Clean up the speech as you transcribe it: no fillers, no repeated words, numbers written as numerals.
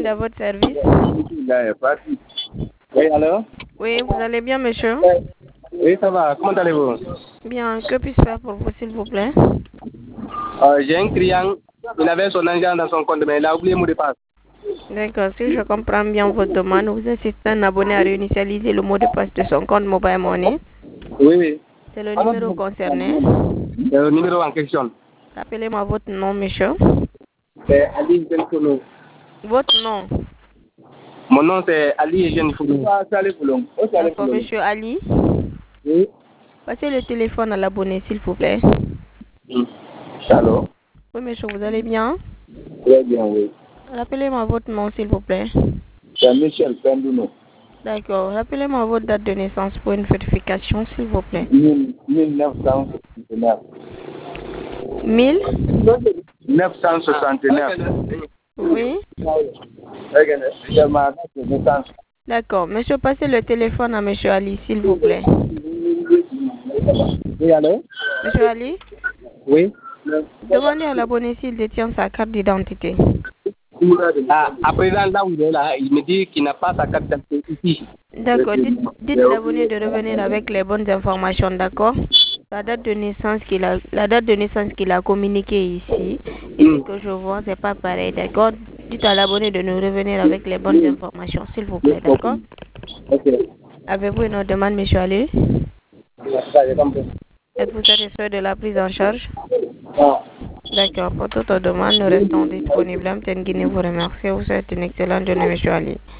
à votre service. Oui, allô? Oui, vous allez bien, monsieur? Oui, ça va. Comment allez-vous? Bien, que puis-je faire pour vous, s'il vous plaît? J'ai un client, il avait son argent dans son compte, mais il a oublié le mot de passe. D'accord, si je comprends bien votre demande, vous assistez un abonné à réinitialiser le mot de passe de son compte Mobile Money. Oui, oui. C'est le numéro concerné. C'est le numéro en question. Rappelez-moi votre nom, monsieur. C'est Ali Genfounou. Votre nom? Mon nom, c'est Ali Genfounou. D'accord, monsieur Ali. Oui. Passez le téléphone à l'abonné, s'il vous plaît. Allô? Oui, monsieur, vous allez bien? Très bien, oui. Rappelez-moi votre nom, s'il vous plaît. C'est Michel Pendouno. D'accord. Rappelez-moi votre date de naissance pour une vérification, s'il vous plaît. 1969. 1969. Oui. C'est ma date de naissance. D'accord. Monsieur, passez le téléphone à monsieur Ali, s'il vous plaît. Oui, allô? Monsieur Ali, Oui. demandez à l'abonné s'il détient sa carte d'identité. À présent, là où il est là, il me dit qu'il n'a pas sa carte d'identité ici. D'accord. Dites l'abonné de revenir avec les bonnes informations, d'accord? La date de naissance qu'il a communiquée ici et ce que je vois, c'est pas pareil, d'accord? Dites à l'abonné de nous revenir avec les bonnes informations, s'il vous plaît, d'accord? Ok. Avez-vous une autre demande, monsieur Ali? J'ai compris. Êtes-vous satisfait de la prise en charge? Ah. D'accord. Pour toute demande, nous restons disponibles. Mtengini vous remercie. Vous souhaite une excellente journée, monsieur Ali.